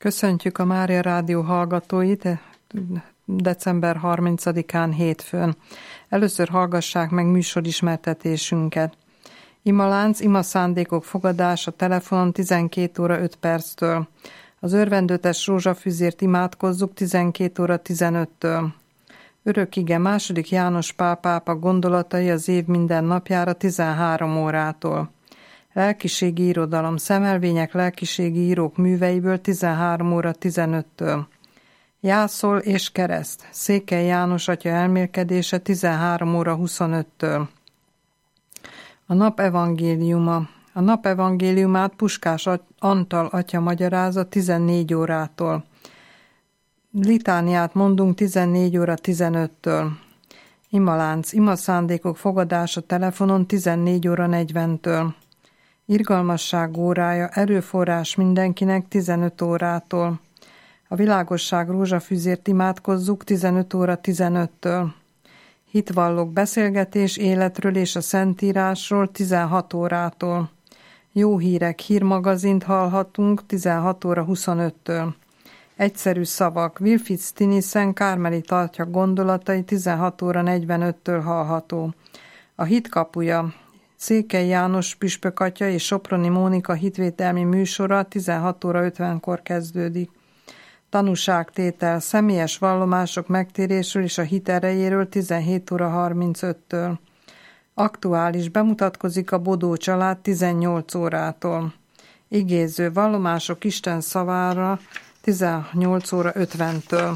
Köszöntjük a Mária Rádió hallgatóit december 30-án hétfőn. Először hallgassák meg műsorismertetésünket. Imalánc, ima szándékok fogadása telefonon 12 óra 5 perctől. Az örvendőtes rózsafüzért imádkozzuk 12 óra 15-től. Örökige második János Pál pápa gondolatai az év minden napjára 13 órától. Lelkiségi irodalom, szemelvények lelkiségi írók műveiből 13 óra 15-től. Jászol és kereszt, Székely János atya elmélkedése 13 óra 25-től. A nap evangéliuma. A nap evangéliumát Puskás Antal atya magyarázza 14 órától. Litániát mondunk 14 óra 15-től. Imalánc, ima szándékok fogadása telefonon 14 óra 40-től. Irgalmasság órája, erőforrás mindenkinek 15 órától. A világosság rózsafüzért imádkozzuk 15 óra 15-től. Hitvallók beszélgetés életről és a Szentírásról 16 órától. Jó hírek hírmagazint hallhatunk 16 óra 25-től. Egyszerű szavak, Wilfried Stinissen Kármelita atya gondolatai 16 óra 45-től hallható. A hit kapuja, Székely János püspök atya és Soproni Mónika hitvételmi műsora 16 óra 50-kor kezdődik. Tanúságtétel, személyes vallomások megtérésről és a hit erejéről 17 óra 35-től. Aktuális, bemutatkozik a Bodó család 18 órától. Igéző, vallomások Isten szavára 18 óra 50-től.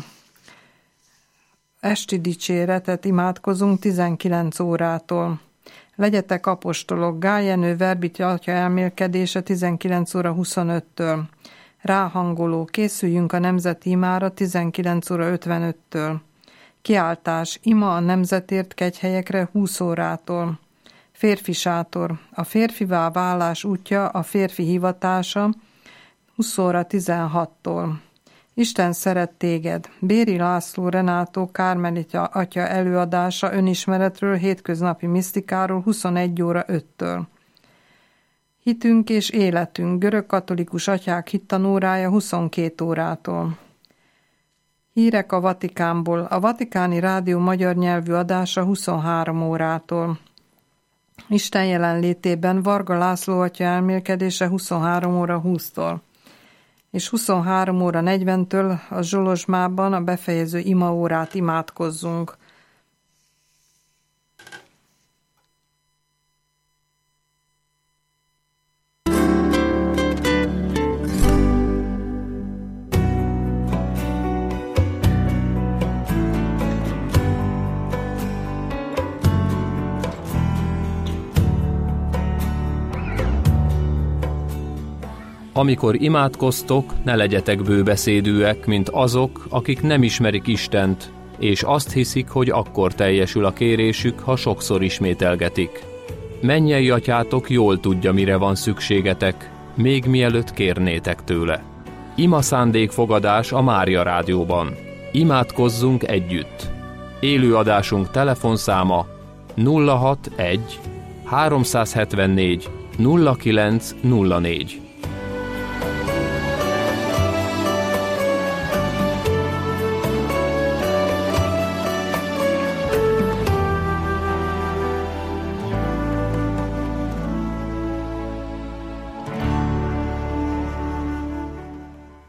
Esti dicséretet imádkozunk 19 órától. Legyetek apostolok, Gál Jenő Verbit atya elmélkedése 19 óra 25-től. Ráhangoló, készüljünk a nemzeti imára 19 óra 55-től. Kiáltás, ima a nemzetért kegyhelyekre 20 órától. Férfi sátor, a férfivá válás útja, a férfi hivatása 20 óra 16-tól. Isten szeret téged. Béri László Renátó Kármelita atya előadása önismeretről, hétköznapi misztikáról 21 óra 5-től. Hitünk és életünk, görögkatolikus atyák hittanórája 22 órától. Hírek a Vatikánból, a Vatikáni Rádió magyar nyelvű adása 23 órától. Isten jelenlétében Varga László atya elmélkedése 23 óra 20-tól. És 23 óra 40-től a Zsolozsmában a befejező imaórát imádkozzunk. Amikor imádkoztok, ne legyetek bőbeszédűek, mint azok, akik nem ismerik Istent, és azt hiszik, hogy akkor teljesül a kérésük, ha sokszor ismételgetik. Mennyei atyátok jól tudja, mire van szükségetek, még mielőtt kérnétek tőle. Ima szándékfogadás a Mária Rádióban. Imádkozzunk együtt. Élőadásunk telefonszáma 061 374 0904.